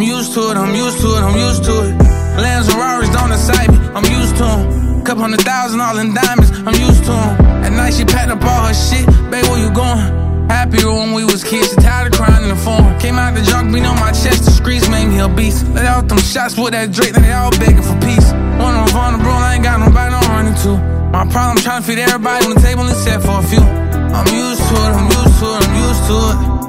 used to it, I'm used to it, I'm used to it. Lambs and Rarers don't excite me, I'm used to them. Couple $100,000 all in diamonds, I'm used to them. At night she packed up all her shit, babe, where you going? Happier when we was kids, she tired of crying in the phone. Came out the junk, beat on my chest, the streets made me a beast. Let out them shots with that Drake, they all begging for peace. One on vulnerable, I ain't got nobody I'm running to. My problem trying to feed everybody on the table except for a few. I'm used to it, I'm used to it, I'm used to it.